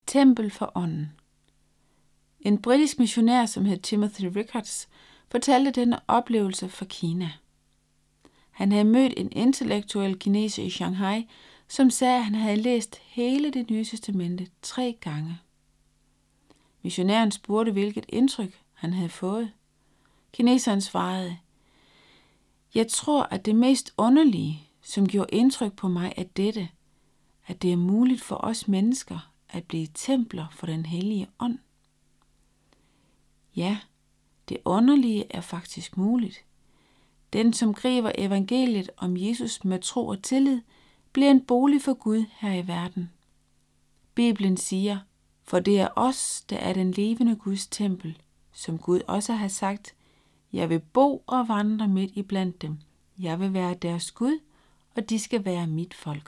Tempel for ånden. En britisk missionær, som hed Timothy Rickards, fortalte denne oplevelse fra Kina. Han havde mødt en intellektuel kineser i Shanghai, som sagde, at han havde læst hele Det Nye Testamente 3 gange. Missionæren spurgte, hvilket indtryk han havde fået. Kineseren svarede: Jeg tror, at det mest underlige, som gjorde indtryk på mig, er dette, at det er muligt for os mennesker at blive templer for den hellige ånd. Ja, det underlige er faktisk muligt. Den, som griber evangeliet om Jesus med tro og tillid, bliver en bolig for Gud her i verden. Bibelen siger, for det er os, der er den levende Guds tempel, som Gud også har sagt, jeg vil bo og vandre midt iblandt dem. Jeg vil være deres Gud, og de skal være mit folk.